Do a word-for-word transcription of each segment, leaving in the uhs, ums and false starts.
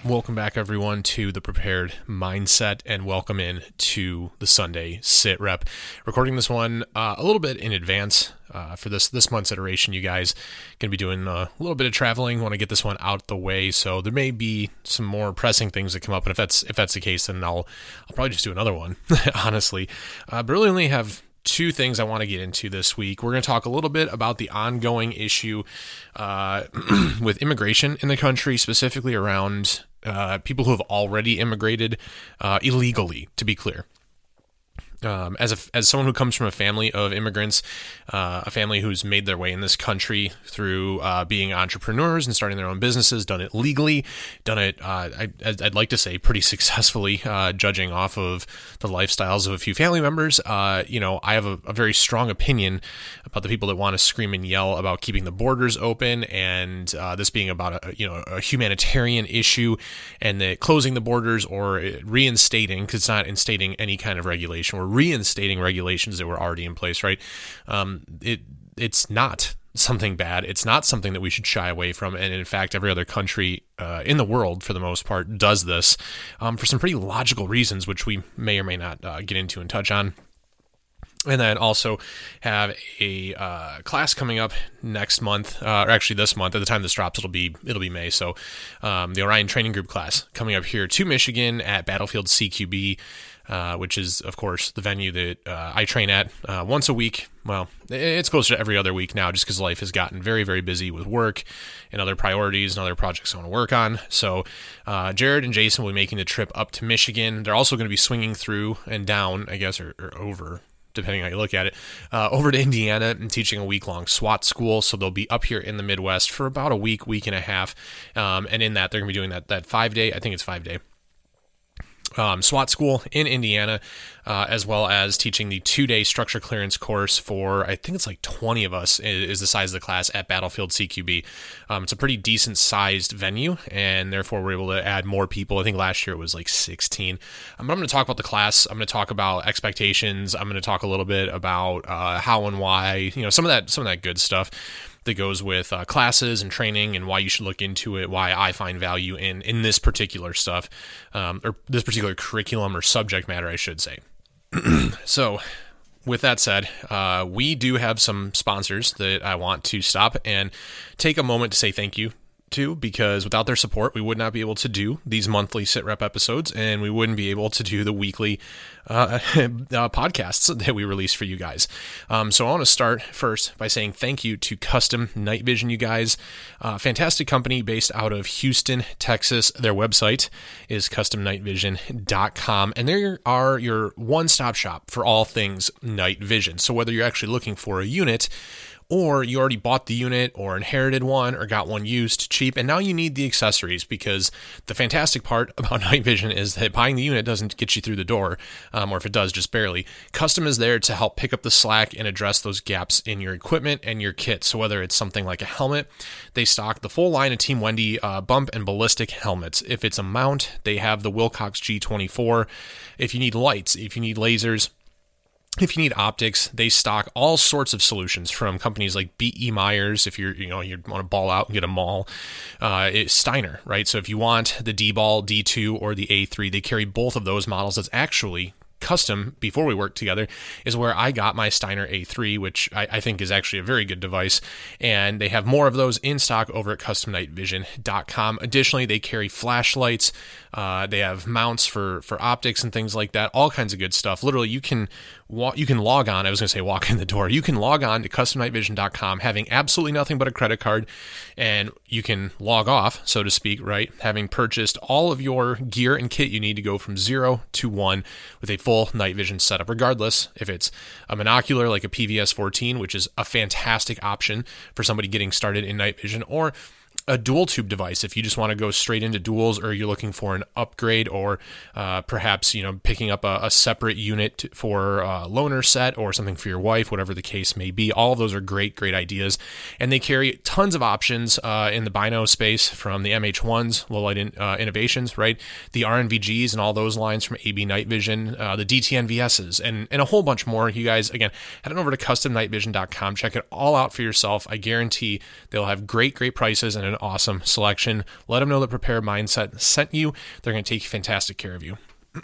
Welcome back, everyone, to the Prepared Mindset, and welcome in to the Sunday Sit Rep. Recording this one uh, a little bit in advance uh, for this this month's iteration. You guys going to be doing a little bit of traveling. Want to get this one out the way, so there may be some more pressing things that come up. And if that's if that's the case, then I'll I'll probably just do another one, honestly. Uh, but really, only have two things I want to get into this week. We're going to talk a little bit about the ongoing issue uh, with immigration in the country, specifically around uh, people who have already immigrated uh, illegally, to be clear. Um, as a, as someone who comes from a family of immigrants, uh, a family who's made their way in this country through uh, being entrepreneurs and starting their own businesses, done it legally, done it, uh, I, I'd like to say, pretty successfully, uh, judging off of the lifestyles of a few family members. Uh, you know, I have a, a very strong opinion about the people that want to scream and yell about keeping the borders open and uh, this being about a, you know, a humanitarian issue, and that closing the borders or reinstating, because it's not instating any kind of regulation, we're reinstating regulations that were already in place, right? Um, it it's not something bad. It's not something that we should shy away from. And in fact, every other country uh, in the world, for the most part, does this um, for some pretty logical reasons, which we may or may not uh, get into and touch on. And then also have a uh, class coming up next month, uh, or actually this month. At the time this drops, it'll be it'll be May. So um, the Orion Training Group class coming up here to Michigan at Battlefield C Q B, uh, which is, of course, the venue that uh, I train at uh, once a week. Well, it's closer to every other week now, just because life has gotten very, very busy with work and other priorities and other projects I want to work on. So uh, Jared and Jason will be making the trip up to Michigan. They're also going to be swinging through and down, I guess, or, or over, depending how you look at it, uh, over to Indiana and teaching a week-long SWAT school. So they'll be up here in the Midwest for about a week, week and a half. Um, and in that, they're going to be doing that that five-day, I think it's five-day, Um, SWAT school in Indiana, uh, as well as teaching the two-day structure clearance course for, I think it's like twenty of us is, is the size of the class at Battlefield C Q B. Um, it's a pretty decent-sized venue, and therefore we're able to add more people. I think last year it was like sixteen. Um, I'm going to talk about the class. I'm going to talk about expectations. I'm going to talk a little bit about uh, how and why, you know, some of that, some of that good stuff that goes with uh, classes and training and why you should look into it, why I find value in in this particular stuff, um, or this particular curriculum or subject matter, I should say. So with that said, uh, we do have some sponsors that I want to stop and take a moment to say thank you to, because without their support, we would not be able to do these monthly sit rep episodes, and we wouldn't be able to do the weekly uh, uh, podcasts that we release for you guys. Um, so I want to start first by saying thank you to Custom Night Vision, you guys. Uh, fantastic company based out of Houston, Texas. Their website is custom night vision dot com, and they are your one-stop shop for all things night vision. So whether you're actually looking for a unit, or you already bought the unit or inherited one or got one used cheap, and now you need the accessories, because the fantastic part about night vision is that buying the unit doesn't get you through the door, um, or if it does, just barely. Custom is there to help pick up the slack and address those gaps in your equipment and your kit. So whether it's something like a helmet, they stock the full line of Team Wendy uh, bump and ballistic helmets. If it's a mount, they have the Wilcox G twenty-four. If you need lights, if you need lasers, if you need optics, they stock all sorts of solutions from companies like B E Myers. If you're, you know, you want to ball out and get a mall, uh, it's Steiner, right? So if you want the D-Ball D two or the A three, they carry both of those models. That's actually Custom, before we worked together, is where I got my Steiner A three, which I, I think is actually a very good device. And they have more of those in stock over at custom night vision dot com. Additionally, they carry flashlights. Uh, they have mounts for, for optics and things like that. All kinds of good stuff. Literally, you can walk, you can log on. I was going to say walk in the door. You can log on to custom night vision dot com, having absolutely nothing but a credit card, and you can log off, so to speak, right? Having purchased all of your gear and kit you need to go from zero to one with a full night vision setup, regardless if it's a monocular like a P V S fourteen, which is a fantastic option for somebody getting started in night vision, or a dual tube device if you just want to go straight into duals, or you're looking for an upgrade, or uh, perhaps, you know, picking up a, a separate unit for a loaner set or something for your wife, whatever the case may be. All of those are great, great ideas. And they carry tons of options uh, in the Bino space, from the M H ones, Low Light in, uh, Innovations, right? The R N V Gs and all those lines from A B Night Vision, uh, the D T N V Ss, and, and a whole bunch more. You guys, again, head on over to custom night vision dot com. Check it all out for yourself. I guarantee they'll have great, great prices and an awesome selection. Let them know that Prepared Mindset sent you. They're going to take fantastic care of you.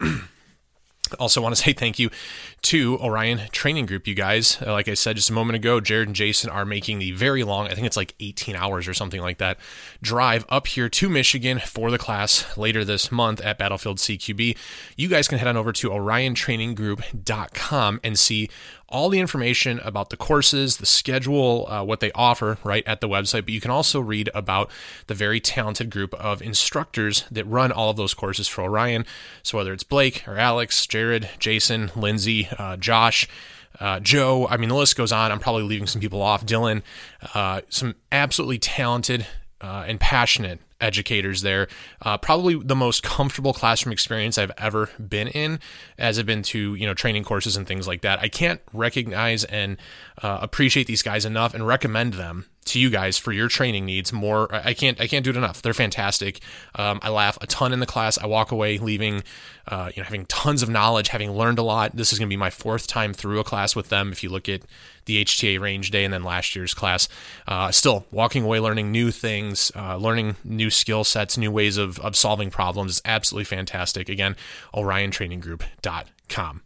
Also want to say thank you to Orion Training Group, you guys. Uh, like I said just a moment ago, Jared and Jason are making the very long, I think it's like eighteen hours or something like that, drive up here to Michigan for the class later this month at Battlefield C Q B. You guys can head on over to orion training group dot com and see all the information about the courses, the schedule, uh, what they offer right at the website, but you can also read about the very talented group of instructors that run all of those courses for Orion. So whether it's Blake or Alex, Jared, Jason, Lindsay, uh, Josh, uh, Joe, I mean, the list goes on. I'm probably leaving some people off. Dylan, uh, some absolutely talented uh, and passionate educators there. Uh, probably the most comfortable classroom experience I've ever been in, as I've been to, you know, training courses and things like that. I can't recognize and uh, appreciate these guys enough and recommend them to you guys for your training needs more. I can't, I can't do it enough. They're fantastic. Um, I laugh a ton in the class. I walk away leaving, uh, you know, having tons of knowledge, having learned a lot. This is going to be my fourth time through a class with them. If you look at the H T A range day and then last year's class, uh, still walking away, learning new things, uh, learning new skill sets, new ways of, of solving problems. Is absolutely fantastic. Again, orion training group dot com.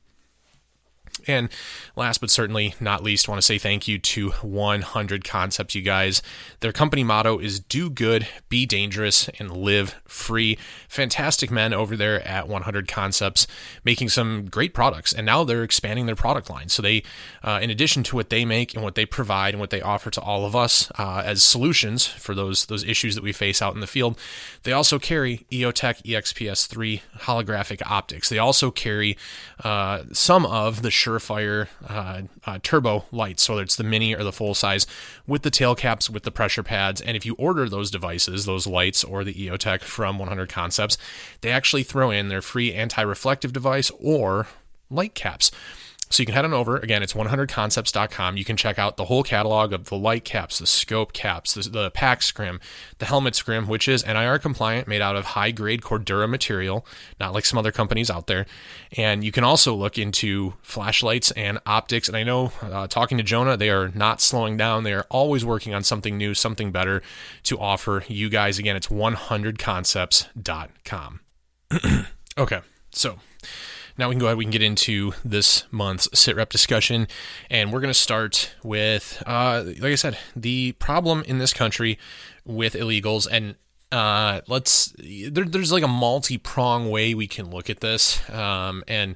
And last but certainly not least, I want to say thank you to one hundred Concepts, you guys. Their company motto is do good, be dangerous, and live free. Fantastic men over there at one hundred Concepts, making some great products. And now they're expanding their product line. So they, uh, in addition to what they make and what they provide and what they offer to all of us uh, as solutions for those, those issues that we face out in the field, they also carry EOTech E X P S three holographic optics. They also carry uh, some of the Surefire uh, uh, turbo lights, whether it's the mini or the full size, with the tail caps, with the pressure pads. And if you order those devices, those lights or the EOTech from one hundred Concepts, they actually throw in their free anti-reflective device or light caps. So you can head on over. Again, it's one hundred concepts dot com. You can check out the whole catalog of the light caps, the scope caps, the, the pack scrim, the helmet scrim, which is N I R compliant, made out of high-grade Cordura material, not like some other companies out there. And you can also look into flashlights and optics. And I know, uh, talking to Jonah, they are not slowing down. They are always working on something new, something better to offer you guys. Again, it's one hundred concepts dot com. Okay, so now we can go ahead, we can get into this month's sit rep discussion, and we're going to start with, uh, like I said, the problem in this country with illegals, and uh, let's, there, there's like a multi-prong way we can look at this, um, and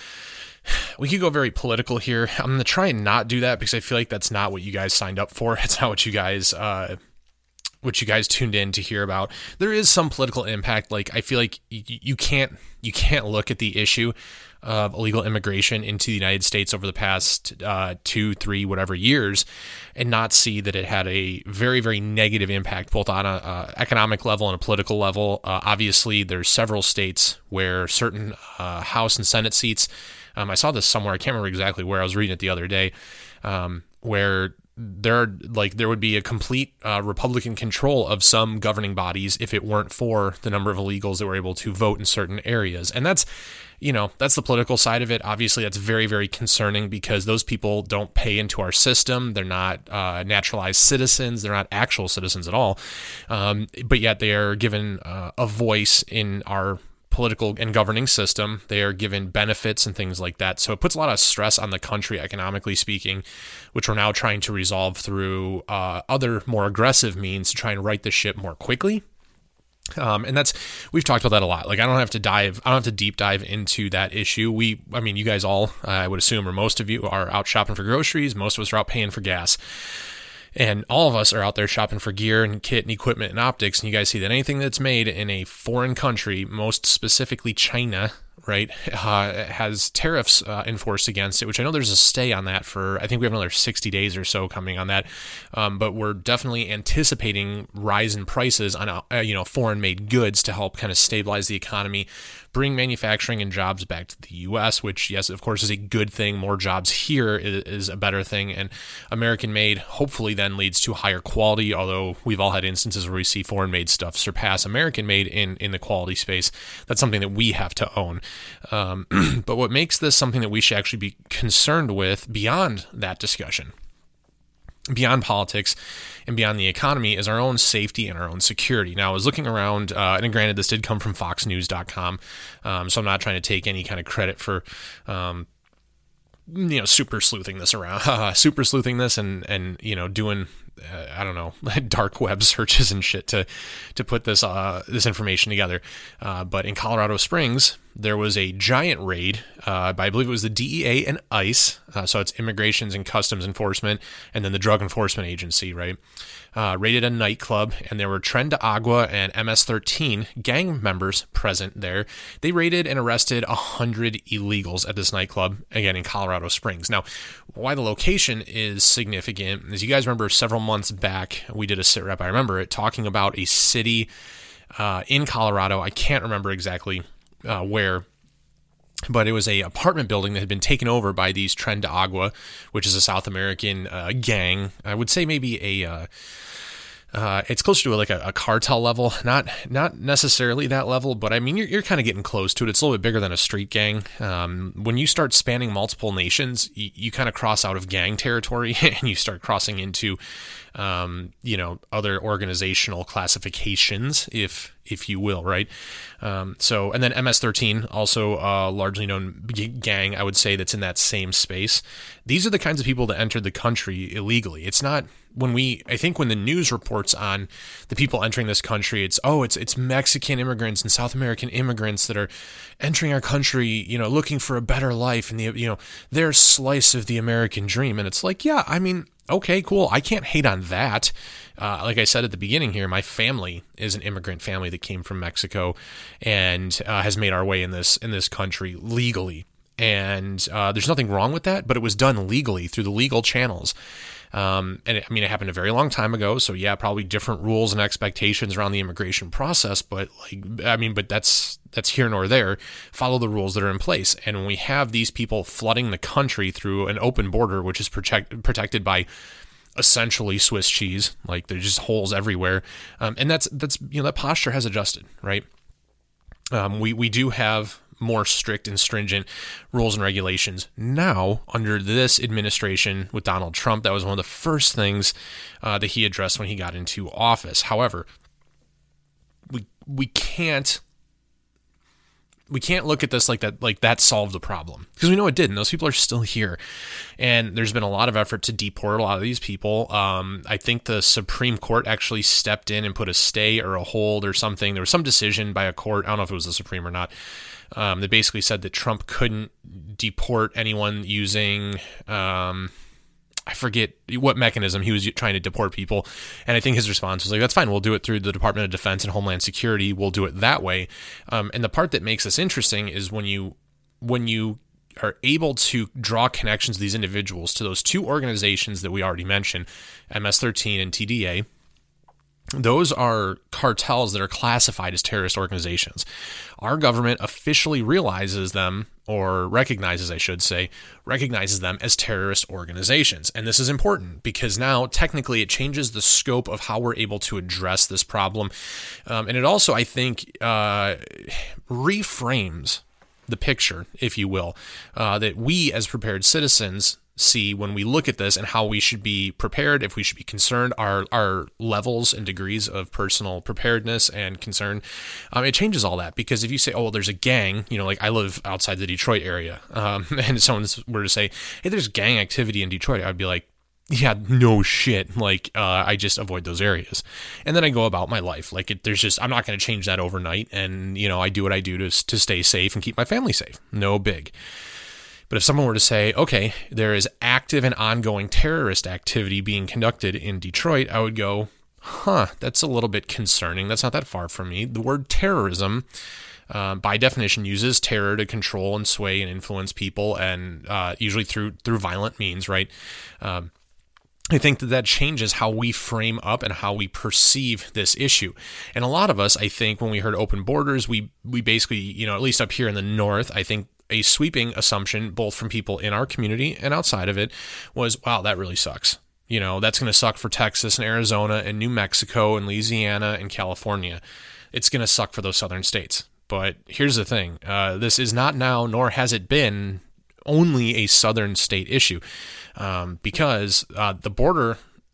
we could go very political here. I'm going to try and not do that because I feel like that's not what you guys signed up for. It's not what you guys, uh, what you guys tuned in to hear about. There is some political impact. Like, I feel like you, you can't you can't look at the issue of illegal immigration into the United States over the past uh, two, three, whatever years, and not see that it had a very, very negative impact, both on a uh, economic level and a political level. Uh, obviously, there's several states where certain uh, House and Senate seats, um, I saw this somewhere, I can't remember exactly where, I was reading it the other day, um, where there are, like there would be a complete uh, Republican control of some governing bodies if it weren't for the number of illegals that were able to vote in certain areas. And that's, you know, that's the political side of it. Obviously, that's very, very concerning because those people don't pay into our system. They're not uh, naturalized citizens. They're not actual citizens at all. Um, but yet they are given uh, a voice in our political and governing system. They are given benefits and things like that. So it puts a lot of stress on the country, economically speaking, which we're now trying to resolve through uh, other more aggressive means to try and right the ship more quickly. Um, and that's, we've talked about that a lot. Like, I don't have to dive, I don't have to deep dive into that issue. We, I mean, you guys all, uh, I would assume, or most of you are out shopping for groceries. Most of us are out paying for gas. And all of us are out there shopping for gear and kit and equipment and optics. And you guys see that anything that's made in a foreign country, most specifically China, right, uh, has tariffs uh, enforced against it, which I know there's a stay on that for, I think we have another sixty days or so coming on that. Um, but we're definitely anticipating rise in prices on, uh, you know, foreign made goods to help kind of stabilize the economy, bring manufacturing and jobs back to the U S, which, yes, of course, is a good thing. More jobs here is, is a better thing. And American-made hopefully then leads to higher quality, although we've all had instances where we see foreign-made stuff surpass American-made in, in the quality space. That's something that we have to own. Um, but what makes this something that we should actually be concerned with beyond that discussion beyond politics and beyond the economy is our own safety and our own security. Now, I was looking around, uh, and granted, this did come from fox news dot com, um, so I'm not trying to take any kind of credit for, um, you know, super sleuthing this around, super sleuthing this and, and, you know, doing, uh, I don't know, dark web searches and shit to, to put this, uh, this information together. Uh, but in Colorado Springs, there was a giant raid, uh, by, I believe it was the D E A and ICE. Uh, so it's Immigrations and Customs Enforcement, and then the Drug Enforcement Agency, right? Uh, raided a nightclub, and there were Tren de Agua and M S thirteen gang members present there. They raided and arrested one hundred illegals at this nightclub, again, in Colorado Springs. Now, why the location is significant is, you guys remember several months back, we did a sit rep, I remember it, talking about a city uh, in Colorado. I can't remember exactly uh, where, but it was a apartment building that had been taken over by these Tren de Agua, which is a South American uh, gang. I would say maybe a... Uh, Uh, it's closer to like a, a cartel level, not not necessarily that level, but I mean, you're, you're kind of getting close to it. It's a little bit bigger than a street gang. Um, when you start spanning multiple nations, you, you kind of cross out of gang territory and you start crossing into, um, you know, other organizational classifications, if if you will, right? Um, so, and then M S thirteen, also a largely known gang, I would say, that's in that same space. These are the kinds of people that entered the country illegally. It's not when we, I think when the news reports on the people entering this country, it's, oh, it's it's Mexican immigrants and South American immigrants that are entering our country, you know, looking for a better life and the, you know, their slice of the American dream. And it's like, yeah, I mean, okay, cool. I can't hate on that. Uh, like I said at the beginning here, my family is an immigrant family that came from Mexico and uh, has made our way in this in this country legally. And uh, there's nothing wrong with that, but it was done legally through the legal channels. Um, and it, I mean, it happened a very long time ago. So yeah, probably different rules and expectations around the immigration process. But like, I mean, but that's that's here nor there. Follow the rules that are in place. And when we have these people flooding the country through an open border, which is protect, protected by essentially Swiss cheese, like there's just holes everywhere. Um, and that's, that's, you know, that posture has adjusted, right? Um, we, we do have more strict and stringent rules and regulations now under this administration with Donald Trump. That was one of the first things uh, that he addressed when he got into office. However, we, we can't, we can't look at this like that, like that solved the problem, because we know it didn't. Those people are still here. And there's been a lot of effort to deport a lot of these people. Um, I think the Supreme Court actually stepped in and put a stay or a hold or something. There was some decision by a court, I don't know if it was the Supreme or not, um, that basically said that Trump couldn't deport anyone using, um, I forget what mechanism he was trying to deport people. And I think his response was like, that's fine. We'll do it through the Department of Defense and Homeland Security. We'll do it that way. Um, and the part that makes this interesting is when you, when you are able to draw connections to these individuals to those two organizations that we already mentioned, M S thirteen and T D A, those are cartels that are classified as terrorist organizations. Our government officially realizes them, or recognizes, I should say, recognizes them as terrorist organizations. And this is important because now technically it changes the scope of how we're able to address this problem. Um, and it also, I think, uh, reframes the picture, if you will, uh, that we as prepared citizens see when we look at this and how we should be prepared, if we should be concerned, our our levels and degrees of personal preparedness and concern. Um, it changes all that, because if you say, oh, well, there's a gang, you know, like I live outside the Detroit area, um, and someone were to say, hey, there's gang activity in Detroit, I'd be like, yeah, no shit. Like, uh, I just avoid those areas. And then I go about my life. Like, it, there's just, I'm not going to change that overnight. And, you know, I do what I do to to stay safe and keep my family safe. No big. But if someone were to say, okay, there is active and ongoing terrorist activity being conducted in Detroit, I would go, huh, that's a little bit concerning. That's not that far from me. The word terrorism, uh, by definition, uses terror to control and sway and influence people, and uh, usually through through violent means, right? Um, I think that that changes how we frame up and how we perceive this issue. And a lot of us, I think, when we heard open borders, we we basically, you know, at least up here in the North, I think a sweeping assumption, both from people in our community and outside of it, was, wow, that really sucks. You know, that's going to suck for Texas and Arizona and New Mexico and Louisiana and California. It's going to suck for those southern states. But here's the thing. Uh, this is not now, nor has it been, only a southern state issue, um, because uh, the border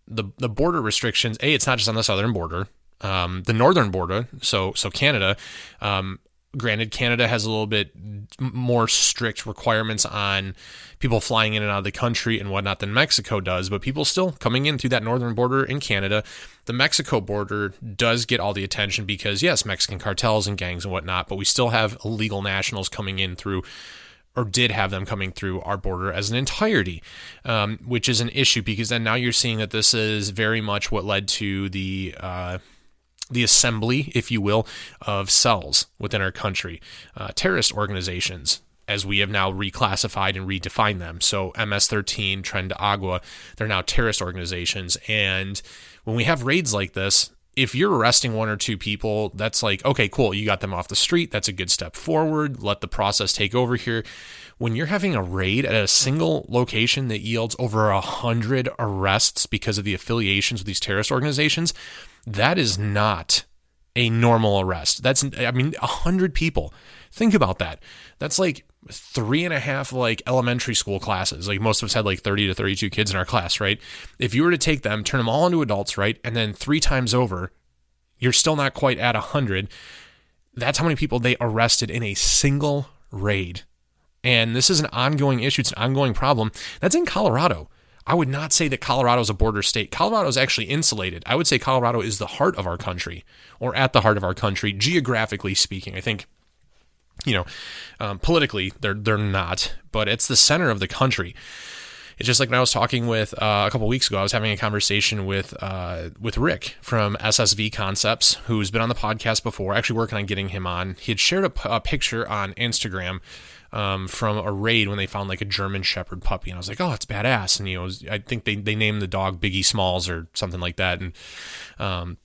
the the border restrictions, A, it's not just on the southern border, um, the northern border, so so Canada, um, granted, Canada has a little bit more strict requirements on people flying in and out of the country and whatnot than Mexico does, but people still coming in through that northern border in Canada. The Mexico border does get all the attention because, yes, Mexican cartels and gangs and whatnot, but we still have illegal nationals coming in through, or did have them coming through our border as an entirety, um, which is an issue because then now you're seeing that this is very much what led to the uh, the assembly, if you will, of cells within our country, uh, terrorist organizations, as we have now reclassified and redefined them. So M S thirteen, Tren de Agua, they're now terrorist organizations. And when we have raids like this, if you're arresting one or two people, that's like, okay, cool, you got them off the street. That's a good step forward. Let the process take over here. When you're having a raid at a single location that yields over a hundred arrests because of the affiliations with these terrorist organizations, that is not a normal arrest. That's, I mean, a hundred people. Think about that. That's like three and a half like elementary school classes. Like most of us had like thirty to thirty-two kids in our class, right? If you were to take them, turn them all into adults, right? And then three times over, you're still not quite at a hundred. That's how many people they arrested in a single raid. And this is an ongoing issue. It's an ongoing problem. That's in Colorado. I would not say that Colorado is a border state. Colorado is actually insulated. I would say Colorado is the heart of our country, or at the heart of our country, geographically speaking. I think, you know, um, politically, they're they're not, but it's the center of the country. It's just like when I was talking with, uh, a couple weeks ago, I was having a conversation with uh, with Rick from S S V Concepts, who's been on the podcast before, actually working on getting him on. He had shared a, a picture on Instagram um, from a raid when they found like a German Shepherd puppy. And I was like, oh, it's badass. And, you know, I think they, they named the dog Biggie Smalls or something like that. And um,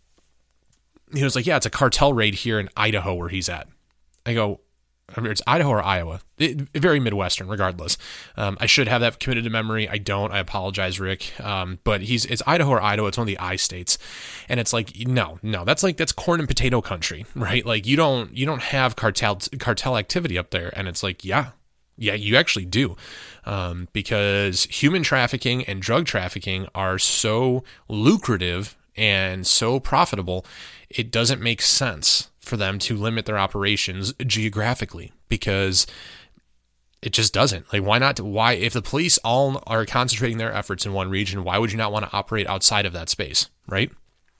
he was like, yeah, it's a cartel raid here in Idaho where he's at. I go, I mean, it's Idaho or Iowa, it, very Midwestern, regardless. Um, I should have that committed to memory. I don't. I apologize, Rick. Um, but he's it's Idaho or Idaho. It's one of the I states, and it's like no, no. That's like that's corn and potato country, right? Like you don't you don't have cartel cartel activity up there, and it's like yeah, yeah, you actually do, um, because human trafficking and drug trafficking are so lucrative and so profitable. It doesn't make sense for them to limit their operations geographically because it just doesn't. Like, why not? Why, if the police all are concentrating their efforts in one region, why would you not want to operate outside of that space, right?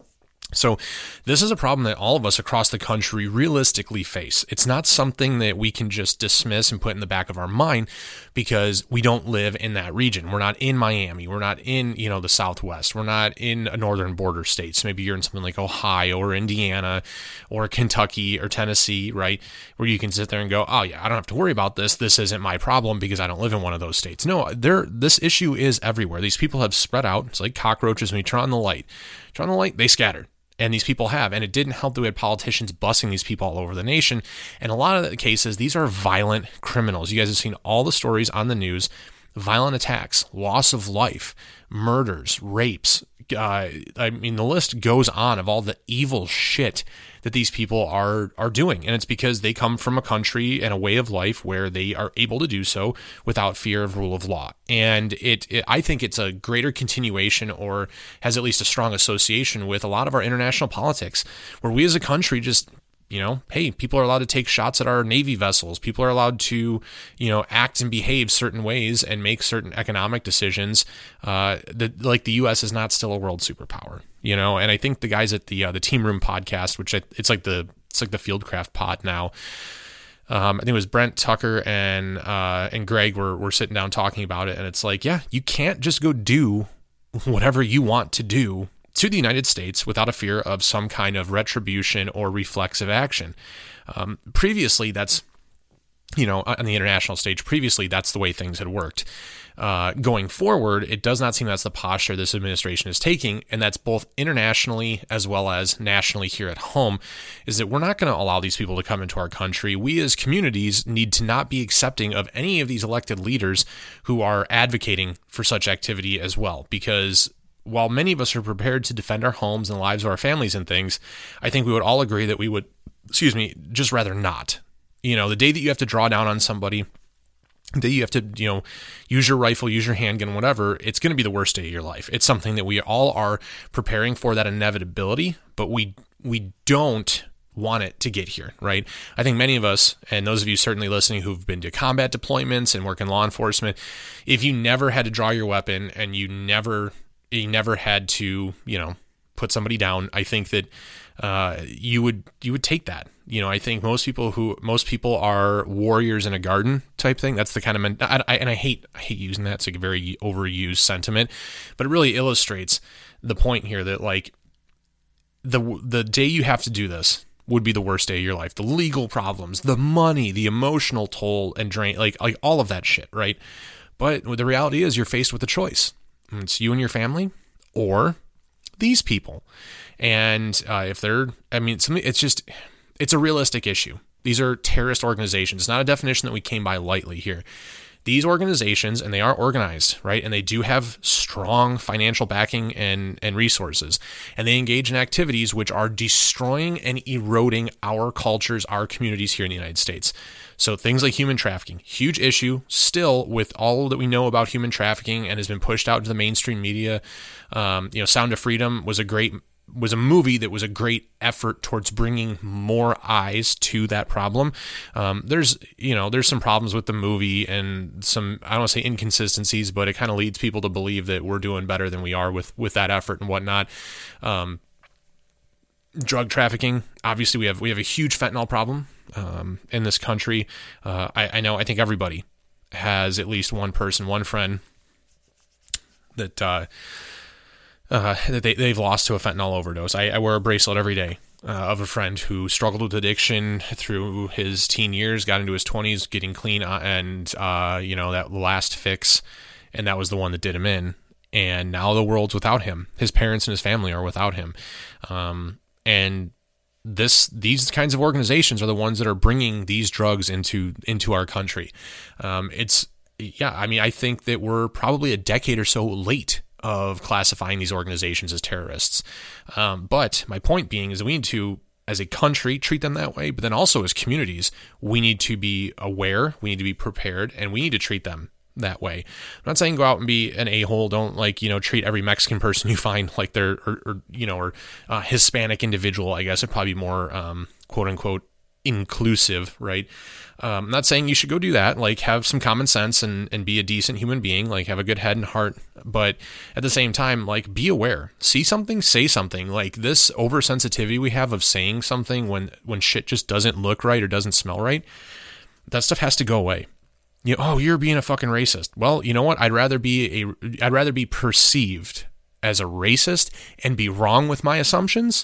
So this is a problem that all of us across the country realistically face. It's not something that we can just dismiss and put in the back of our mind because we don't live in that region. We're not in Miami. We're not in, you know, the Southwest. We're not in a northern border state. So maybe you're in something like Ohio or Indiana or Kentucky or Tennessee, right? Where you can sit there and go, oh yeah, I don't have to worry about this. This isn't my problem because I don't live in one of those states. No, there, this issue is everywhere. These people have spread out. It's like cockroaches when you turn on the light. Turn on the light, they scatter. And these people have, and it didn't help that we had politicians busing these people all over the nation. And a lot of the cases, these are violent criminals. You guys have seen all the stories on the news, violent attacks, loss of life, murders, rapes. Uh, I mean, the list goes on of all the evil shit that these people are are doing. And it's because they come from a country and a way of life where they are able to do so without fear of rule of law. And it, it I think it's a greater continuation, or has at least a strong association with a lot of our international politics, where we as a country just, you know, hey, people are allowed to take shots at our Navy vessels. People are allowed to, you know, act and behave certain ways and make certain economic decisions. Uh, that like the U S is not still a world superpower, you know. And I think the guys at the uh, the Team Room podcast, which I, it's like the it's like the Fieldcraft pod now. Um, I think it was Brent Tucker and uh, and Greg were were sitting down talking about it, and it's like, yeah, you can't just go do whatever you want to do to the United States without a fear of some kind of retribution or reflexive action. Um, previously, that's, you know, on the international stage, previously, that's the way things had worked. Uh, going forward, it does not seem that's the posture this administration is taking, and that's both internationally as well as nationally here at home, is that we're not going to allow these people to come into our country. We as communities need to not be accepting of any of these elected leaders who are advocating for such activity as well, because while many of us are prepared to defend our homes and the lives of our families and things, I think we would all agree that we would, excuse me, just rather not. You know, the day that you have to draw down on somebody the day you have to, you know, use your rifle, use your handgun, whatever, it's going to be the worst day of your life. It's something that we all are preparing for, that inevitability, but we we don't want it to get here, right? I think many of us, and those of you certainly listening who've been to combat deployments and work in law enforcement, if you never had to draw your weapon and you never you never had to, you know, put somebody down, I think that uh, you would you would take that. You know, I think most people who most people are warriors in a garden type thing. That's the kind of men, I, I, and I hate I hate using that. It's like a very overused sentiment, but it really illustrates the point here that like the the day you have to do this would be the worst day of your life. The legal problems, the money, the emotional toll and drain, like like all of that shit, right? But the reality is, you're faced with a choice. It's you and your family, or these people. And uh, if they're, I mean, it's, it's just, it's a realistic issue. These are terrorist organizations. It's not a definition that we came by lightly here. These organizations, and they are organized, right? And they do have strong financial backing and, and resources. And they engage in activities which are destroying and eroding our cultures, our communities here in the United States. So things like human trafficking, huge issue still with all that we know about human trafficking and has been pushed out to the mainstream media. Um, you know, Sound of Freedom was a great was a movie that was a great effort towards bringing more eyes to that problem. Um, there's, you know, there's some problems with the movie and some, I don't want to say inconsistencies, but it kind of leads people to believe that we're doing better than we are with, with that effort and whatnot. Um, drug trafficking, obviously we have, we have a huge fentanyl problem, um, in this country. Uh, I, I know, I think everybody has at least one person, one friend that, uh, Uh, that they, they've lost to a fentanyl overdose. I, I wear a bracelet every day uh, of a friend who struggled with addiction through his teen years, got into his twenties, getting clean, uh, and, uh, you know, that last fix, and that was the one that did him in. And now the world's without him. His parents and his family are without him. Um, and this these kinds of organizations are the ones that are bringing these drugs into into our country. Um, it's, yeah, I mean, I think that we're probably a decade or so late of classifying these organizations as terrorists. Um, but my point being is that we need to, as a country, treat them that way, but then also as communities, we need to be aware, we need to be prepared, and we need to treat them that way. I'm not saying go out and be an a-hole. Don't, like, you know, treat every Mexican person you find like they're, or, or you know, or uh, Hispanic individual, I guess, would probably be more, um, quote unquote, inclusive, right? Um, I'm not saying you should go do that, like have some common sense and, and be a decent human being, like have a good head and heart, but at the same time, like be aware, see something, say something. Like this oversensitivity we have of saying something when, when shit just doesn't look right or doesn't smell right, that stuff has to go away. You know, oh, you're being a fucking racist. Well, you know what? I'd rather be a, I'd rather be perceived as a racist and be wrong with my assumptions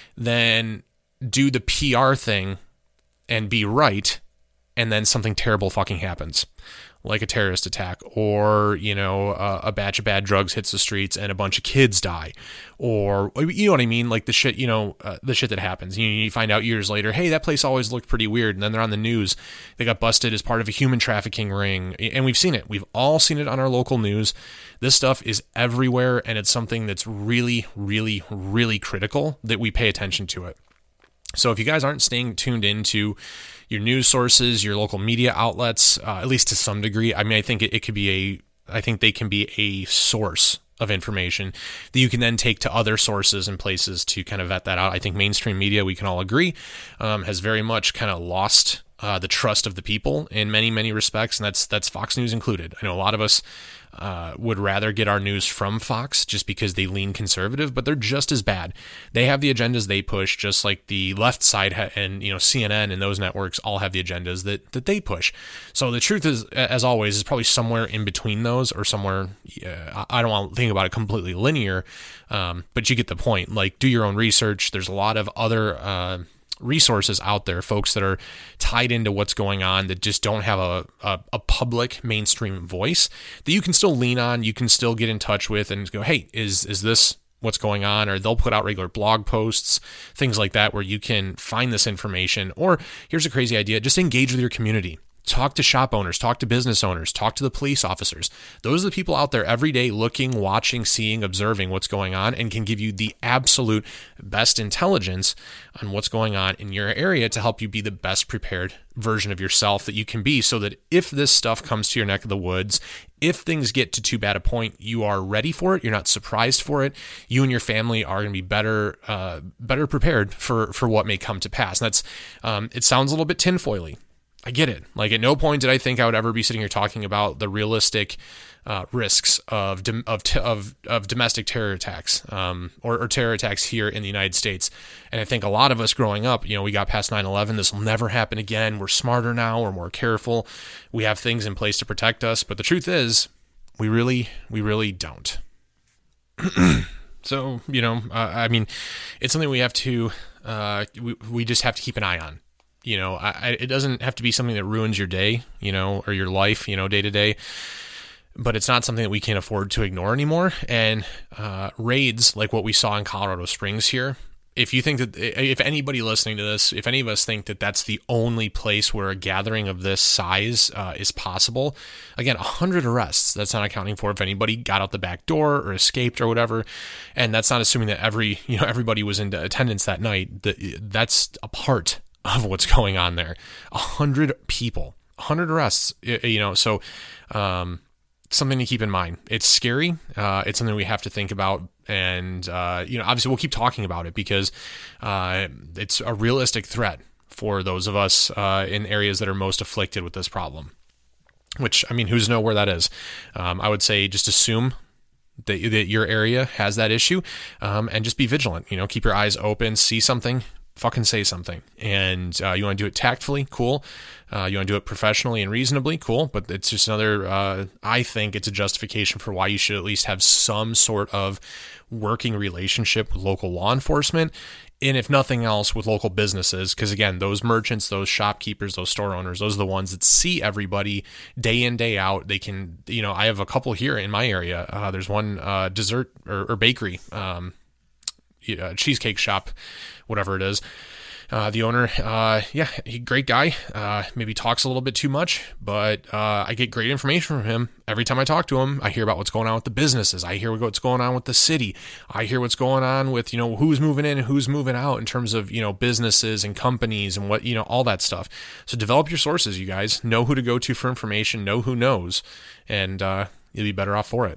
than do the P R thing and be right, and then something terrible fucking happens, like a terrorist attack, or, you know, uh, a batch of bad drugs hits the streets and a bunch of kids die, or, you know what I mean? Like the shit, you know, uh, the shit that happens. You, you find out years later, hey, that place always looked pretty weird, and then they're on the news. They got busted as part of a human trafficking ring, and we've seen it. We've all seen it on our local news. This stuff is everywhere, and it's something that's really, really, really critical that we pay attention to it. So if you guys aren't staying tuned into your news sources, your local media outlets, uh, at least to some degree, I mean, I think it, it could be a, I think they can be a source of information that you can then take to other sources and places to kind of vet that out. I think mainstream media, we can all agree, um, has very much kind of lost uh, the trust of the people in many, many respects, and that's that's Fox News included. I know a lot of us uh, would rather get our news from Fox just because they lean conservative, but they're just as bad. They have the agendas they push, just like the left side ha- and you know C N N and those networks all have the agendas that that they push. So the truth is, as always, is probably somewhere in between those, or somewhere. Uh, I don't want to think about it completely linear, um, but you get the point. Like, do your own research. There's a lot of other Uh, resources out there, folks that are tied into what's going on that just don't have a, a, a public mainstream voice that you can still lean on, you can still get in touch with and go, hey, is is this what's going on? Or they'll put out regular blog posts, things like that, where you can find this information. Or here's a crazy idea, just engage with your community. Talk to shop owners, talk to business owners, talk to the police officers. Those are the people out there every day looking, watching, seeing, observing what's going on, and can give you the absolute best intelligence on what's going on in your area to help you be the best prepared version of yourself that you can be, so that if this stuff comes to your neck of the woods, if things get to too bad a point, you are ready for it. You're not surprised for it. You and your family are going to be better, uh, better prepared for for what may come to pass. And that's, um, it sounds a little bit tinfoily. I get it. Like, at no point did I think I would ever be sitting here talking about the realistic uh, risks of of, of of domestic terror attacks um, or, or terror attacks here in the United States. And I think a lot of us growing up, you know, we got past nine eleven. This will never happen again. We're smarter now. We're more careful. We have things in place to protect us. But the truth is, we really, we really don't. So, you know, uh, I mean, it's something we have to, uh, we we just have to keep an eye on. You know, I, it doesn't have to be something that ruins your day, you know, or your life, you know, day to day, but it's not something that we can afford to ignore anymore. And uh, raids like what we saw in Colorado Springs here, if you think that, if anybody listening to this, if any of us think that that's the only place where a gathering of this size uh, is possible, again, one hundred arrests, that's not accounting for if anybody got out the back door or escaped or whatever. And that's not assuming that every, you know, everybody was in attendance that night. That's a part of what's going on there. A hundred people, a hundred arrests, you know, so um, something to keep in mind. It's scary. Uh, it's something we have to think about. And, uh, you know, obviously we'll keep talking about it because uh, it's a realistic threat for those of us uh, in areas that are most afflicted with this problem, which, I mean, who's to know where that is? Um, I would say just assume that, that your area has that issue um, and just be vigilant, you know, keep your eyes open, see something, fucking say something. And uh, you want to do it tactfully, cool. Uh, you want to do it professionally and reasonably, cool. But it's just another, uh, I think it's a justification for why you should at least have some sort of working relationship with local law enforcement. And if nothing else, with local businesses. Because again, those merchants, those shopkeepers, those store owners, those are the ones that see everybody day in, day out. They can, you know, I have a couple here in my area. Uh, there's one uh, dessert or, or bakery, um, Uh, cheesecake shop, whatever it is. Uh, the owner, uh, yeah, he, great guy. Uh, maybe talks a little bit too much, but uh, I get great information from him every time I talk to him. I hear about what's going on with the businesses. I hear what's going on with the city. I hear what's going on with, you know, who's moving in and who's moving out in terms of, you know, businesses and companies and what, you know, all that stuff. So develop your sources, you guys. Know who to go to for information. Know who knows, and uh, you'll be better off for it.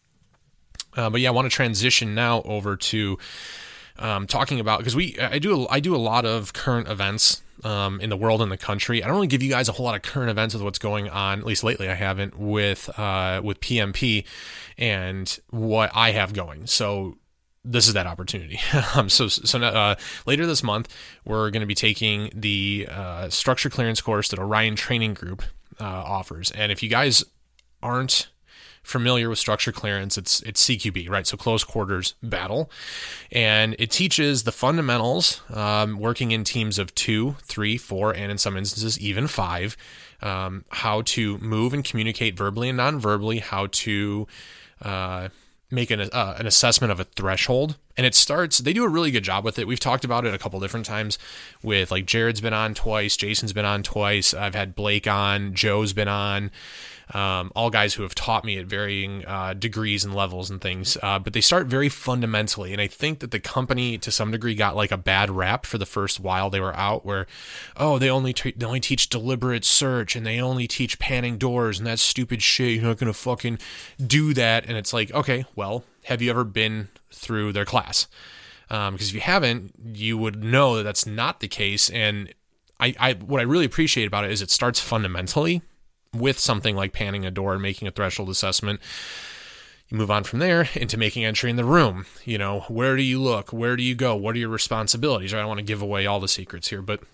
Uh, but yeah, I want to transition now over to um, talking about, because we I do I do a lot of current events um, in the world and the country. I don't really give you guys a whole lot of current events with what's going on, at least lately I haven't, with uh, with P M P and what I have going. So this is that opportunity. um, so so uh, later this month, we're going to be taking the uh, structure clearance course that Orion Training Group uh, offers. And if you guys aren't familiar with structure clearance, it's it's C Q B, right? So close quarters battle, and it teaches the fundamentals, um, working in teams of two, three, four, and in some instances even five, um, how to move and communicate verbally and non-verbally, how to uh, make an uh, an assessment of a threshold. And it starts, they do a really good job with it. We've talked about it a couple different times with, like, Jared's been on twice, Jason's been on twice, I've had Blake on, Joe's been on. Um, all guys who have taught me at varying uh, degrees and levels and things, uh, but they start very fundamentally. And I think that the company, to some degree, got like a bad rap for the first while they were out, where, oh, they only t- they only teach deliberate search and they only teach panning doors, and that's stupid shit. You're not gonna fucking do that. And it's like, okay, well, have you ever been through their class? Um, because if you haven't, you would know that that's not the case. And I, I what I really appreciate about it is it starts fundamentally with something like panning a door and making a threshold assessment. You move on from there into making entry in the room. You know, where do you look? Where do you go? What are your responsibilities? I don't want to give away all the secrets here, but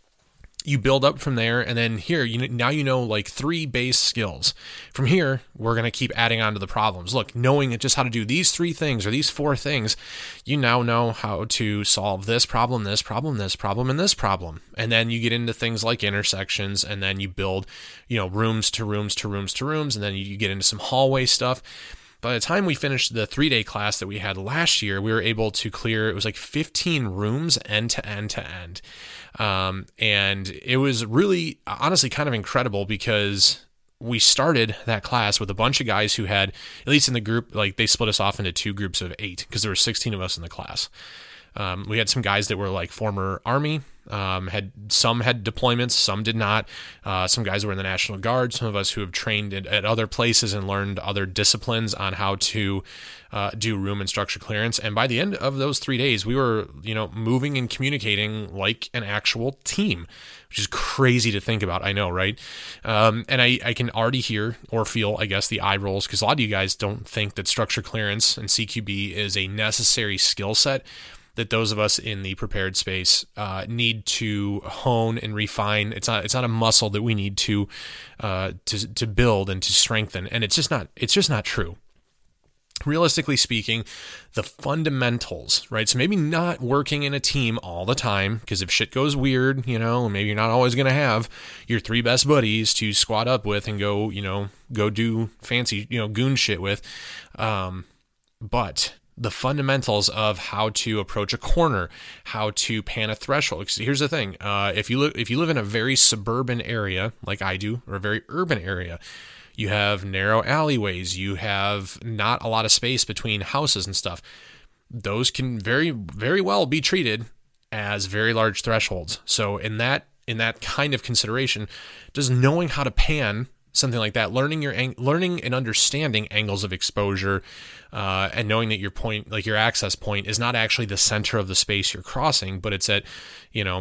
you build up from there. And then here, you now you know like three base skills. From here, we're going to keep adding on to the problems. Look, knowing just how to do these three things or these four things, you now know how to solve this problem, this problem, this problem, and this problem. And then you get into things like intersections, and then you build, you know, rooms to rooms to rooms to rooms, and then you get into some hallway stuff. by the time we finished the three-day class that we had last year, we were able to clear, it was like fifteen rooms end to end to end. Um, and it was really, honestly, kind of incredible because we started that class with a bunch of guys who had, at least in the group, like they split us off into two groups of eight because there were sixteen of us in the class. Um, we had some guys that were like former Army, um, had some had deployments, some did not. Uh, some guys were in the National Guard, some of us who have trained at, at other places and learned other disciplines on how to uh, do room and structure clearance. And by the end of those three days, we were, you know, moving and communicating like an actual team, which is crazy to think about. I know, right? Um, and I, I can already hear or feel, I guess, the eye rolls because a lot of you guys don't think that structure clearance and C Q B is a necessary skill set that those of us in the prepared space uh, need to hone and refine. It's not it's not a muscle that we need to uh, to to build and to strengthen, and it's just not it's just not true. Realistically speaking, the fundamentals, right? So maybe not working in a team all the time, because if shit goes weird, you know, maybe you're not always going to have your three best buddies to squad up with and go, you know, go do fancy, you know, goon shit with. Um, but the fundamentals of how to approach a corner, how to pan a threshold. Here's the thing: uh, if you live if you live in a very suburban area like I do, or a very urban area, you have narrow alleyways, you have not a lot of space between houses and stuff. Those can very very well be treated as very large thresholds. So in that in that kind of consideration, does knowing how to pan something like that, learning your learning and understanding angles of exposure, uh, and knowing that your point, like your access point, is not actually the center of the space you're crossing, but it's at, you know,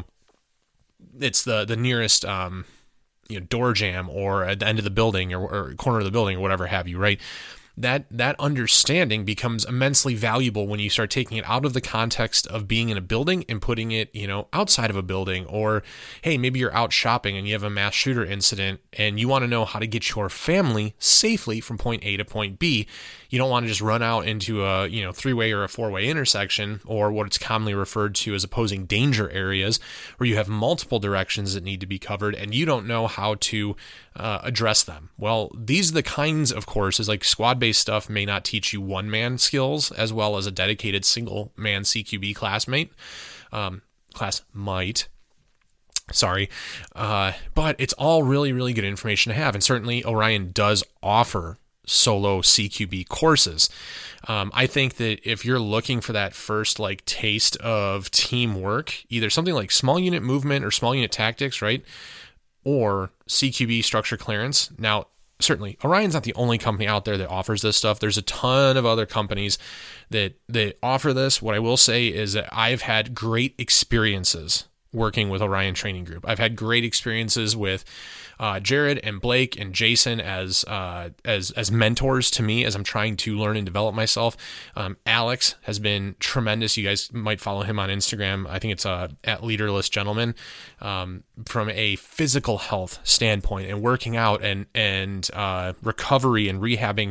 it's the the nearest, um, you know, door jamb or at the end of the building or, or corner of the building or whatever have you, right? That that understanding becomes immensely valuable when you start taking it out of the context of being in a building and putting it, you know, outside of a building. Or, hey, maybe you're out shopping and you have a mass shooter incident and you want to know how to get your family safely from point A to point B. You don't want to just run out into a, you know, three-way or a four-way intersection, or what it's commonly referred to as opposing danger areas, where you have multiple directions that need to be covered and you don't know how to uh, address them. Well, these are the kinds of courses, like squad-based stuff may not teach you one-man skills as well as a dedicated single-man C Q B classmate, um, class might. Sorry. Uh, but it's all really, really good information to have. And certainly Orion does offer solo C Q B courses. Um, I think that if you're looking for that first like taste of teamwork, either something like small unit movement or small unit tactics, right? Or C Q B structure clearance. Now, certainly Orion's not the only company out there that offers this stuff. There's a ton of other companies that, that offer this. What I will say is that I've had great experiences working with Orion Training Group. I've had great experiences with uh, Jared and Blake and Jason as uh, as as mentors to me as I'm trying to learn and develop myself. Um, Alex has been tremendous. You guys might follow him on Instagram. I think it's uh, at Leaderless Gentleman. Um, from a physical health standpoint and working out and and uh, recovery and rehabbing,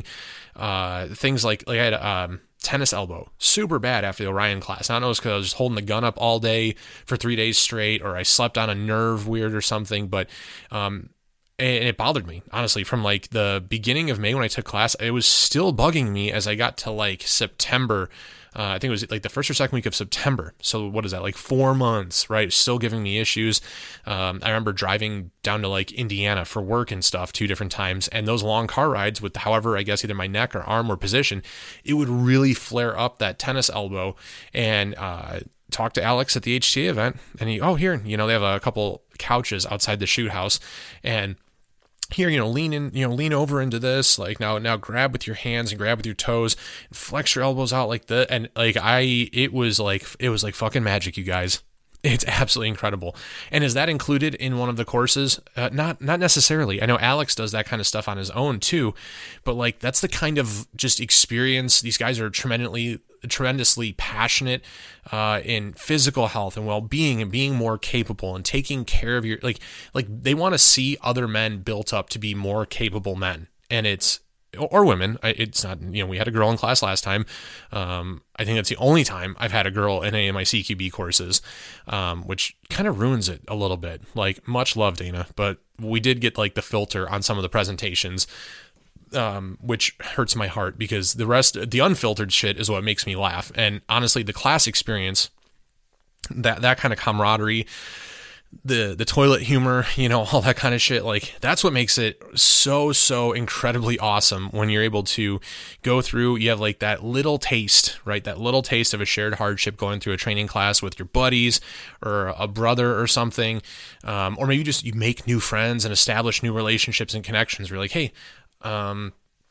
uh, things like like I had um, tennis elbow, super bad after the Orion class. I don't know, it's because I was just holding the gun up all day for three days straight, or I slept on a nerve weird or something, but um, and it bothered me, honestly, from like the beginning of May when I took class. It was still bugging me as I got to like September. Uh, I think it was like the first or second week of September. So what is that, like four months, right? Still giving me issues. Um, I remember driving down to like Indiana for work and stuff two different times. And those long car rides with, however, I guess either my neck or arm or position, it would really flare up that tennis elbow. And uh, talked to Alex at the H T A event, and he, oh, here, you know, they have a couple couches outside the shoot house, and here, you know, lean in, you know, lean over into this, like now, now grab with your hands and grab with your toes, and flex your elbows out like that. And like, I, it was like, it was like fucking magic, you guys. It's absolutely incredible. And is that included in one of the courses? Uh, not, not necessarily. I know Alex does that kind of stuff on his own too, but like, that's the kind of just experience. These guys are tremendously, tremendously passionate uh, in physical health and well-being and being more capable and taking care of your, like, like they want to see other men built up to be more capable men. And it's, or women. It's not, you know, we had a girl in class last time. Um, I think that's the only time I've had a girl in any of my C Q B courses, um, which kind of ruins it a little bit. Like, much love, Dana, but we did get like the filter on some of the presentations. um, which hurts my heart because the rest, the unfiltered shit is what makes me laugh. And honestly, the class experience, that, that kind of camaraderie, the the toilet humor, you know, all that kind of shit, like that's what makes it so, so incredibly awesome when you're able to go through, you have like that little taste, right? That little taste of a shared hardship going through a training class with your buddies or a brother or something. Um, or maybe just you make new friends and establish new relationships and connections. We're like, hey, um,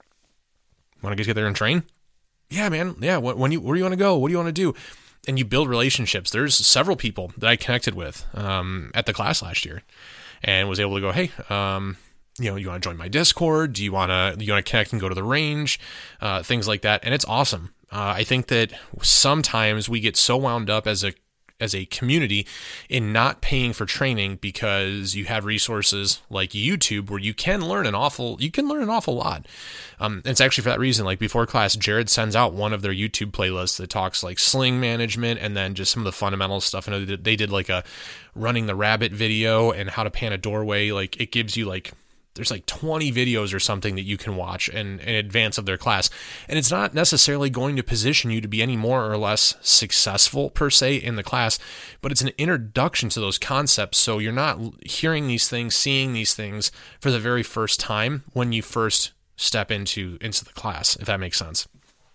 want to get together and train? Yeah, man. Yeah. When you, where do you want to go? What do you want to do? And you build relationships. There's several people that I connected with um, at the class last year, and was able to go, hey, um, you know, you want to join my Discord? Do you want to you want to connect and go to the range? Uh, things like that, and it's awesome. Uh, I think that sometimes we get so wound up as a as a community in not paying for training because you have resources like YouTube where you can learn an awful you can learn an awful lot. Um, it's actually for that reason, like before class, Jared sends out one of their YouTube playlists that talks like sling management and then just some of the fundamental stuff. And they did, they did like a running the rabbit video and how to pan a doorway. Like it gives you like there's like twenty videos or something that you can watch in, in advance of their class. And it's not necessarily going to position you to be any more or less successful per se in the class, but it's an introduction to those concepts. So you're not hearing these things, seeing these things for the very first time when you first step into, into the class, if that makes sense.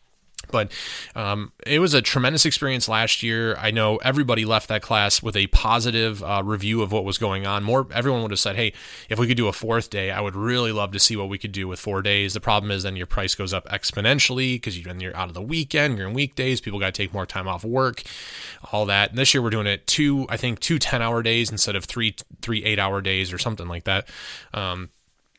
But um, it was a tremendous experience last year. I know everybody left that class with a positive uh, review of what was going on. More, everyone would have said, hey, if we could do a fourth day, I would really love to see what we could do with four days. The problem is then your price goes up exponentially because you, you're out of the weekend, you're in weekdays, people got to take more time off work, all that. And this year we're doing it two, I think, two ten-hour days instead of three, three eight-hour days or something like that. Um,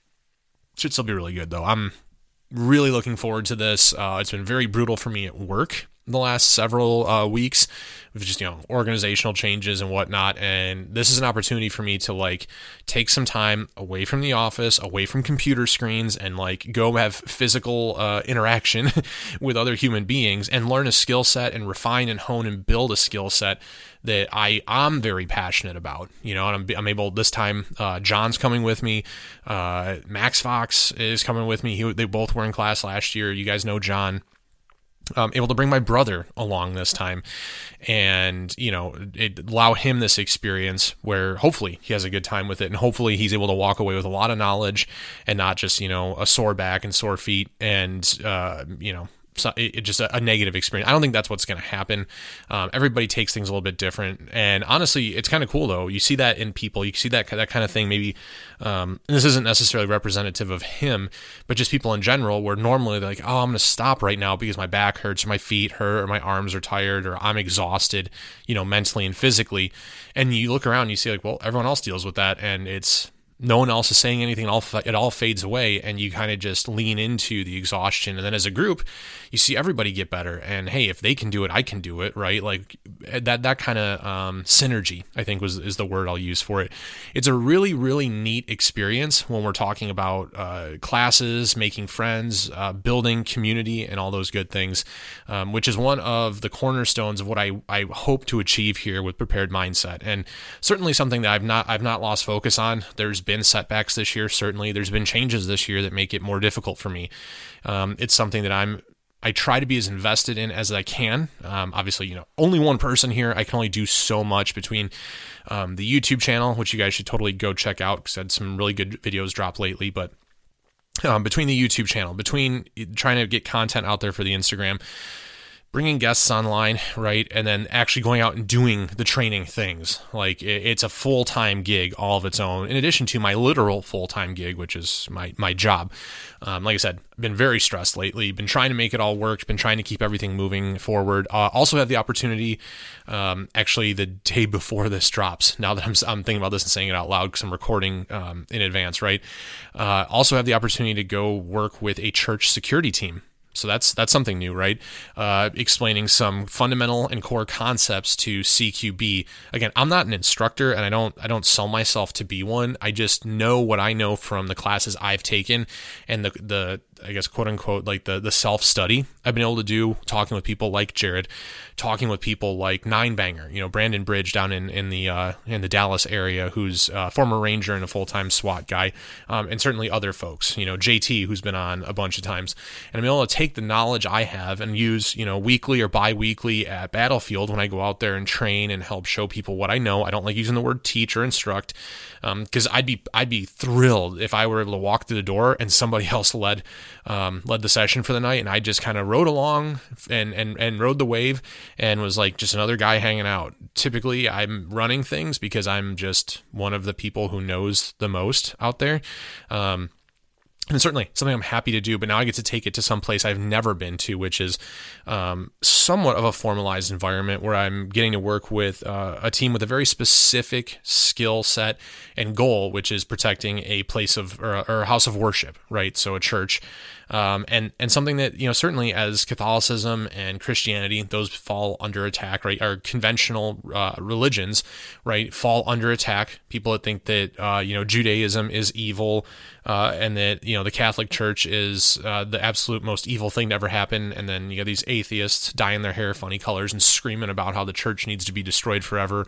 should still be really good, though. I'm really looking forward to this. Uh, it's been very brutal for me at work the last several uh, weeks with just, you know, organizational changes and whatnot. And this is an opportunity for me to like take some time away from the office, away from computer screens, and like go have physical uh, interaction with other human beings and learn a skill set and refine and hone and build a skill set that I I'm very passionate about, you know, and I'm, I'm able this time, uh, John's coming with me. Uh, Max Fox is coming with me. He, they both were in class last year. You guys know John. Um, able to bring my brother along this time and, you know, it, allow him this experience where hopefully he has a good time with it. And hopefully he's able to walk away with a lot of knowledge and not just, you know, a sore back and sore feet and, uh, you know, So it, it just a, a negative experience. I don't think that's what's going to happen. Um, everybody takes things a little bit different, and honestly, it's kind of cool though. You see that in people. You see that that kind of thing. Maybe um, and this isn't necessarily representative of him, but just people in general. Where normally they're like, "Oh, I'm going to stop right now because my back hurts, or my feet hurt, or my arms are tired, or I'm exhausted, you know, mentally and physically." And you look around, and you see like, well, everyone else deals with that, and it's. No one else is saying anything. It all, it all fades away, and you kind of just lean into the exhaustion. And then as a group, you see everybody get better. And hey, if they can do it, I can do it, right? Like that that kind of um, synergy, I think, was is the word I'll use for it. It's a really, really neat experience when we're talking about uh, classes, making friends, uh, building community, and all those good things, um, which is one of the cornerstones of what I, I hope to achieve here with Prepared Mindset. And certainly something that I've not I've not lost focus on. There's been setbacks this year. Certainly there's been changes this year that make it more difficult for me. Um, it's something that I'm, I try to be as invested in as I can. Um, obviously, you know, only one person here. I can only do so much between um, the YouTube channel, which you guys should totally go check out because I had some really good videos drop lately, but um, between the YouTube channel, between trying to get content out there for the Instagram, bringing guests online, right? And then actually going out and doing the training things. Like it's a full-time gig all of its own, in addition to my literal full-time gig, which is my, my job. Um, like I said, I've been very stressed lately, been trying to make it all work, been trying to keep everything moving forward. Uh, also have the opportunity, um, actually the day before this drops, now that I'm, I'm thinking about this and saying it out loud because I'm recording um, in advance, right? Uh, also have the opportunity to go work with a church security team. So that's that's something new, right? Uh, explaining some fundamental and core concepts to C Q B. Again, I'm not an instructor, and I don't I don't sell myself to be one. I just know what I know from the classes I've taken and the the I guess, quote unquote, like the, the self-study I've been able to do, talking with people like Jared, talking with people like Nine Banger, you know, Brandon Bridge down in, in the, uh, in the Dallas area, who's a former Ranger and a full-time SWAT guy. Um, and certainly other folks, you know, J T, who's been on a bunch of times, and I'm able to take the knowledge I have and use, you know, weekly or bi-weekly at Battlefield when I go out there and train and help show people what I know. I don't like using the word teach or instruct, um, because I'd be, I'd be thrilled if I were able to walk through the door and somebody else led, um, led the session for the night, and I just kind of rode along and, and, and rode the wave and was like just another guy hanging out. Typically I'm running things because I'm just one of the people who knows the most out there. Um, And certainly something I'm happy to do, but now I get to take it to some place I've never been to, which is um, somewhat of a formalized environment where I'm getting to work with uh, a team with a very specific skill set and goal, which is protecting a place of or a, or a house of worship, right? So a church, um, and and something that, you know, certainly as Catholicism and Christianity, those fall under attack, right? Our conventional uh, religions, right, fall under attack. People that think that uh, you know Judaism is evil, uh, and that you know the Catholic Church is uh, the absolute most evil thing to ever happen, and then you got these atheists dyeing their hair funny colors and screaming about how the church needs to be destroyed forever.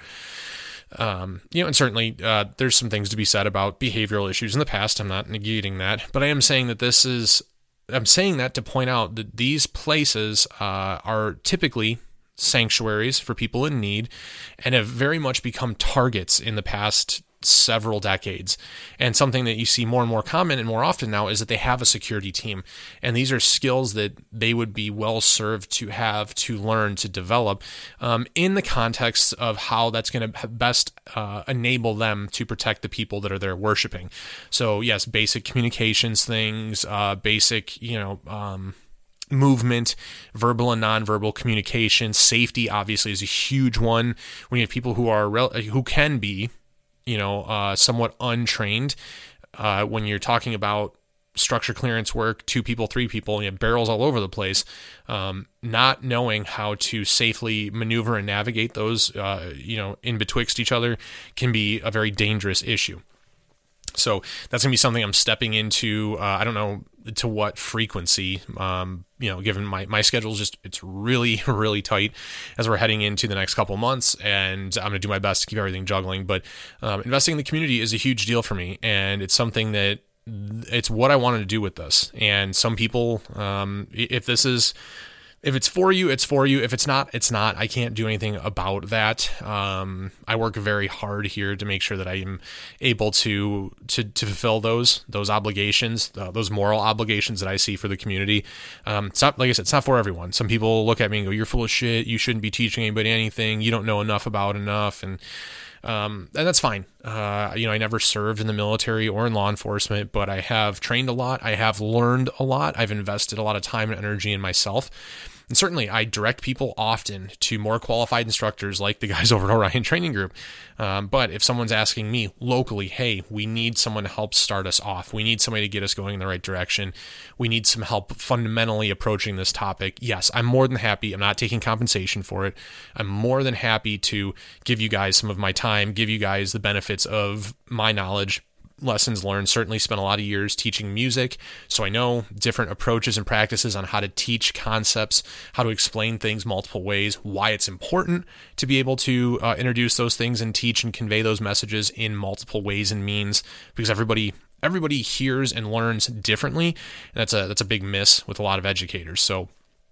Um, you know, and certainly uh, there's some things to be said about behavioral issues in the past. I'm not negating that, but I am saying that this is, I'm saying that to point out that these places uh, are typically sanctuaries for people in need and have very much become targets in the past several decades. And something that you see more and more common and more often now is that they have a security team. And these are skills that they would be well served to have, to learn, to develop um, in the context of how that's going to best uh, enable them to protect the people that are there worshiping. So yes, basic communications things, uh, basic, you know, um, movement, verbal and nonverbal communication. Safety obviously is a huge one when you have people who are rel- who can be you know, uh, somewhat untrained, uh, when you're talking about structure clearance work, two people, three people, you know, barrels all over the place, um, not knowing how to safely maneuver and navigate those, uh, you know, in betwixt each other can be a very dangerous issue. So that's going to be something I'm stepping into. Uh, I don't know to what frequency, um, you know, given my, my schedule is just, it's really, really tight as we're heading into the next couple of months, and I'm going to do my best to keep everything juggling. But um, investing in the community is a huge deal for me, and it's something that it's what I wanted to do with this. And some people, um, if this is, if it's for you, it's for you. If it's not, it's not. I can't do anything about that. Um, I work very hard here to make sure that I am able to to, to fulfill those those obligations, uh, those moral obligations that I see for the community. Um, it's not, like I said, it's not for everyone. Some people look at me and go, "You're full of shit. You shouldn't be teaching anybody anything. You don't know enough about enough." And Um, and that's fine. Uh, you know, I never served in the military or in law enforcement, but I have trained a lot. I have learned a lot. I've invested a lot of time and energy in myself. And certainly I direct people often to more qualified instructors like the guys over at Orion Training Group. Um, but if someone's asking me locally, hey, we need someone to help start us off. We need somebody to get us going in the right direction. We need some help fundamentally approaching this topic. Yes, I'm more than happy. I'm not taking compensation for it. I'm more than happy to give you guys some of my time, give you guys the benefits of my knowledge, lessons learned. Certainly spent a lot of years teaching music, so I know different approaches and practices on how to teach concepts, how to explain things multiple ways, why it's important to be able to uh, introduce those things and teach and convey those messages in multiple ways and means, because everybody everybody hears and learns differently, and that's a that's a big miss with a lot of educators. So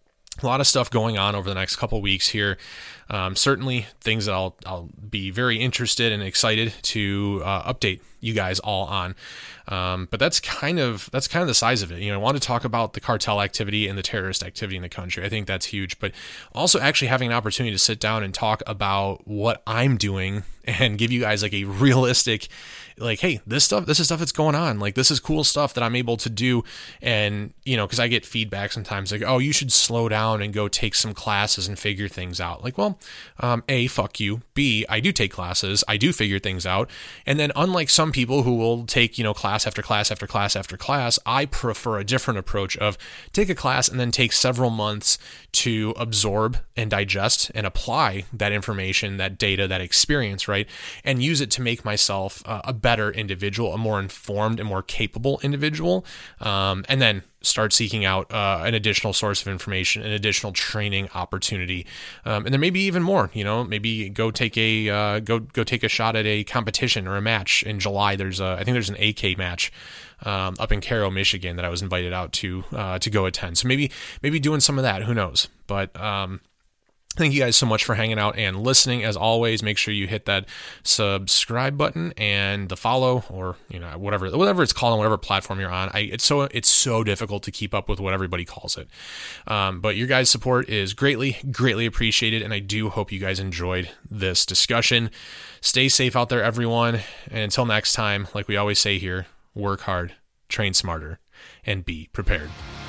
a lot of stuff going on over the next couple of weeks here. Um, certainly things that I'll I'll be very interested and excited to uh, update you guys all on. Um, but that's kind of that's kind of the size of it. You know, I want to talk about the cartel activity and the terrorist activity in the country. I think that's huge. But also actually having an opportunity to sit down and talk about what I'm doing and give you guys like a realistic, like, hey, this stuff, this is stuff that's going on. Like, this is cool stuff that I'm able to do. And, you know, because I get feedback sometimes like, oh, you should slow down and go take some classes and figure things out. Like, well, um, A, fuck you. B, I do take classes. I do figure things out. And then unlike some people who will take, you know, class after class after class after class, I prefer a different approach of take a class and then take several months to absorb and digest and apply that information, that data, that experience, right? And use it to make myself uh, a better individual, a more informed and more capable individual. Um, and then start seeking out uh, an additional source of information, an additional training opportunity, um, and there may be even more. You know, maybe go take a uh, go go take a shot at a competition or a match in July. There's a I think there's an A K match um, up in Caro, Michigan that I was invited out to uh, to go attend. So maybe maybe doing some of that. Who knows? But um, thank you guys so much for hanging out and listening. As always, make sure you hit that subscribe button and the follow, or you know whatever whatever it's called on whatever platform you're on. I it's so it's so difficult to keep up with what everybody calls it. Um, but your guys' support is greatly greatly appreciated, and I do hope you guys enjoyed this discussion. Stay safe out there, everyone, and until next time, like we always say here, work hard, train smarter, and be prepared.